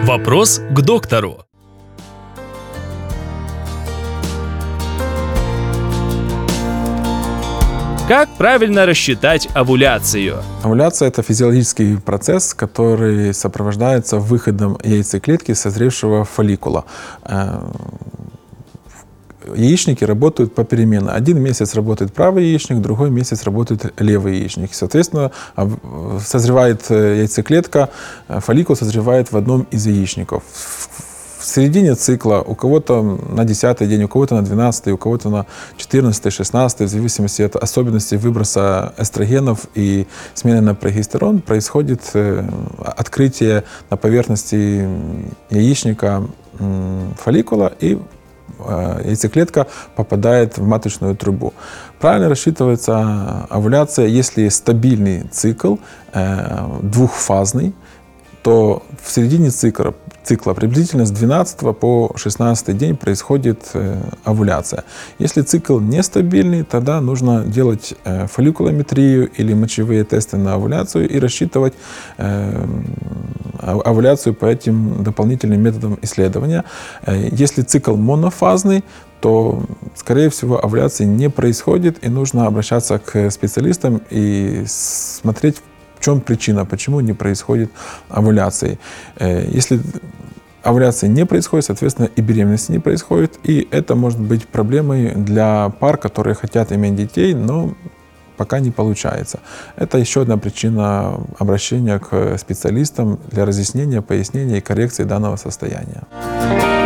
Вопрос к доктору. Как правильно рассчитать овуляцию? Овуляция – это физиологический процесс, который сопровождается выходом яйцеклетки созревшего фолликула. Яичники работают попеременно. Один месяц работает правый яичник, другой месяц работает левый яичник. Соответственно, созревает яйцеклетка, фолликул созревает в одном из яичников. В середине цикла у кого-то на 10-й день, у кого-то на 12-й, у кого-то на 14-й, 16-й, в зависимости от особенностей выброса эстрогенов и смены на прогестерон, происходит открытие на поверхности яичника фолликула, и яйцеклетка попадает в маточную трубу. Правильно рассчитывается овуляция, если стабильный цикл, двухфазный, то в середине цикла приблизительно с 12 по 16 день происходит овуляция. Если цикл нестабильный, тогда нужно делать фолликулометрию или мочевые тесты на овуляцию и рассчитывать овуляцию по этим дополнительным методам исследования. Если цикл монофазный, то, скорее всего, овуляции не происходит, и нужно обращаться к специалистам и смотреть, в чем причина, почему не происходит овуляции. Если овуляции не происходит, соответственно, и беременности не происходит, и это может быть проблемой для пар, которые хотят иметь детей, но пока не получается. Это еще одна причина обращения к специалистам для разъяснения, пояснения и коррекции данного состояния.